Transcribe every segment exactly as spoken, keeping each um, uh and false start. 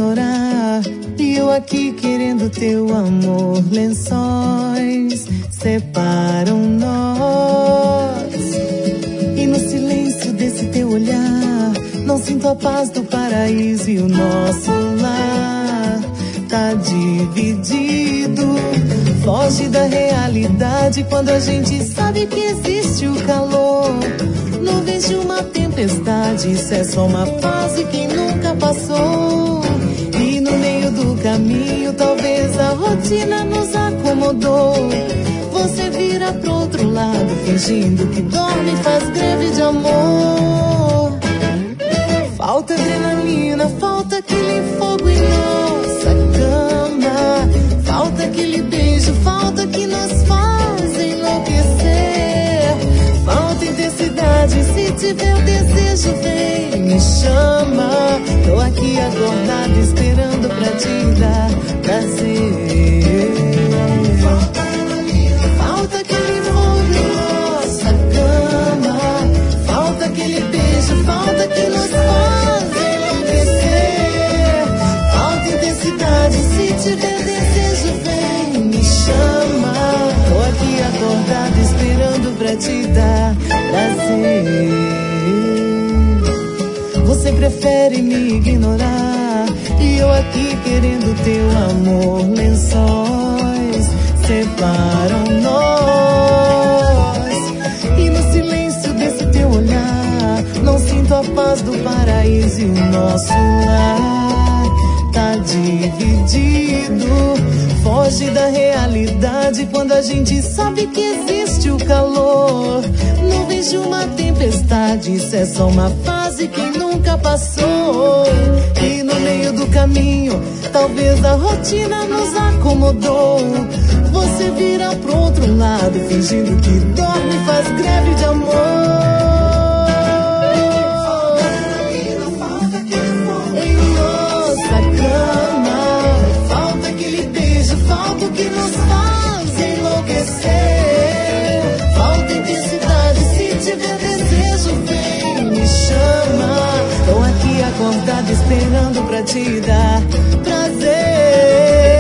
ignorar, e eu aqui querendo teu amor. Lençóis separam nós, e no silêncio desse teu olhar não sinto a paz do paraíso, e o nosso lar tá dividido. Foge da realidade quando a gente sabe que existe o calor. Nuvens de uma tempestade, isso é só uma fase que nunca passou. E no meio do caminho talvez a rotina nos acomodou. Você vira pro outro lado fingindo que dorme e faz greve de amor. Falta adrenalina, falta aquele fogo em nossa cama. Falta aquele beijo, falta que nos faz enlouquecer. Falta intensidade, se tiver o desejo vem, me chama. Tô aqui acordada esperando pra te dar prazer. Falta adrenalina, falta aquele fogo em nossa cama. Falta aquele beijo, falta que nos faz enlouquecer. Falta intensidade, se tiver desejo vem, me chama. Tô aqui acordada esperando pra te dar prazer. Você prefere me ignorar, e eu aqui querendo teu amor. Lençóis separam nós, e no silêncio desse teu olhar não sinto a paz do paraíso, e o nosso lar tá dividido. Foge da realidade quando a gente sabe que existe o calor. Nuvens de uma tempestade, isso é só uma fase que nunca passou. E no meio do caminho talvez a rotina nos acomodou. Você vira pro outro lado fingindo que dorme e faz greve de amor. Falta o que nos faz enlouquecer. Falta intensidade, se tiver desejo vem, me chama. Tô aqui acordada esperando pra te dar prazer.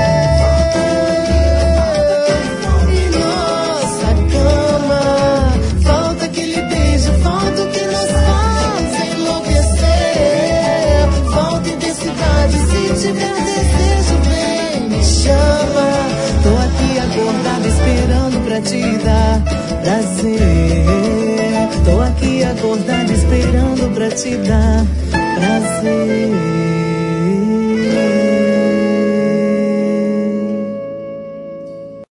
E nossa cama, falta aquele beijo, falta o que nos faz enlouquecer. Falta intensidade, se tiver desejo vem, me chama. Tô aqui acordada esperando pra te dar prazer. Tô aqui acordada esperando pra te dar prazer.